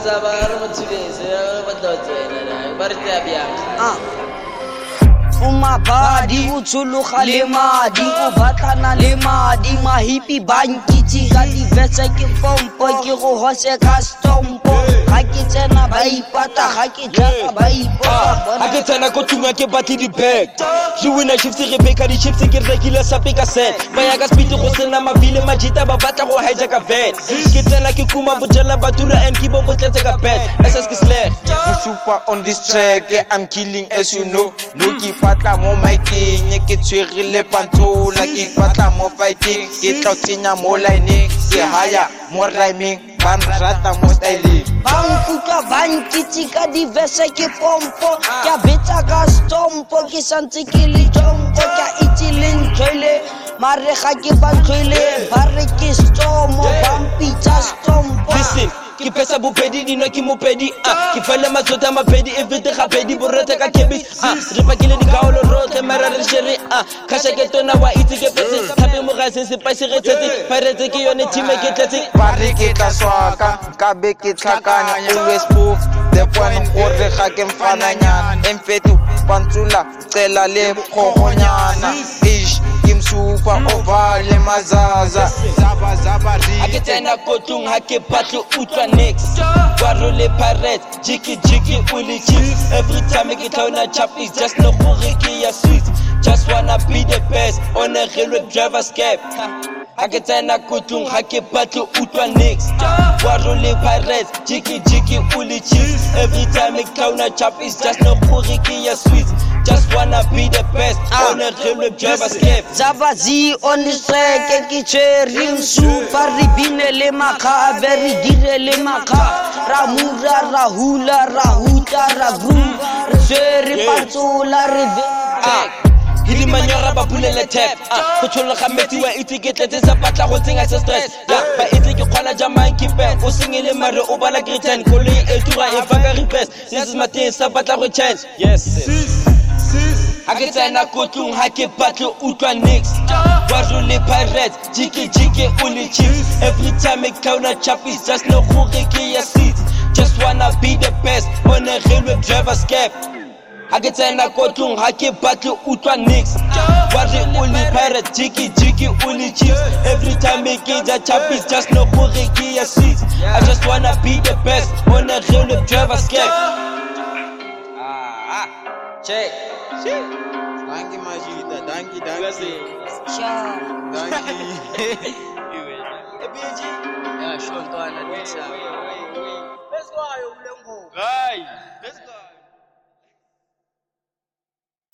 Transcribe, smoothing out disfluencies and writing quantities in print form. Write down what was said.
Umabadi utsuluga le madi o batlana le madi mahipi banki tsika divese ke pompo ke go hose custompo ga ke tsena ba ipata ga ke jaka ba ipata ga ke tsena ko tunga ke batle di bag re wina chips re beka di chips ke rekile sa peka set ba ya ka speed go sena mabile majita ba batla go hijack vet ke tsena ke kuma botjela batura and ke bo botletse ka bed ss ke slash super on this track I'm killing as you know look patla mo miking ke tshwerile pantola ke patla mo fighting ke tlotsenya mo line ke haya mo rhyming ban rata mo styling bankuka banki tsika divese ke pompo ke betsa ka stompo ke santse ke le jompo ke itileng tshwele mare ga ke bantlwele ba re ke stomo bampitsa stompo listen ke pesa bopedi dino ke mopedi ke fele matsota mapedi e vete gapedi borete ka kebis re pakile dikaolo rotlhe mara re shere khasha ke tona wa itse ke petse thape mo ga se spice re tsetse pirate ke yone team ke tletse ba re ke tla swaka ka be ke tlhakanya always move the point gore ga ke mfananyana emfetu pantsula cela le khogonyana ish kim super ovale mazaza zaba zaba ri aketsena kotung ha ke batlo utlwa next waro le pirate jiki jiki uli chips every time ke tlauna chap is just no gore ke ya sweet just wanna be the best on a railway driver's cap aketsena kotung ha ke batlo utlwa next waro le pirate jiki jiki uli chips every time ke tlauna chap is just no gore ke ya sweet just wanna be the best on a railway driver's cap Zabazi on the track ke cherry super ribine le makha very dire le makha ramura rahula rahuta ragru cherry pantsula rive Hidi manyora ba pulela tap go tsholla ga metsi wa itse ke tletse sa batla go tsenga se stress ya ba itse ke kgona jamang ke pe o sengele mare o bala greeting koloi e tura e faka request this is my thing sa batla go change yes sis ha ke tsena kotlong ha ke batlo utlwa next waro le pirate jiki jiki uli chips every time I count a chap is just no gore ke ya seat just wanna be the best on a railway driver's cap ha ke tsena kotlong ha ke batlo utlwa next waro uli pirate jiki jiki uli chips every time I get a chap is just no gore ke ya seat I just wanna be the best on a railway driver's cap check danki majida danki Ciao. danki yeah sure let's go. Right. Let's go.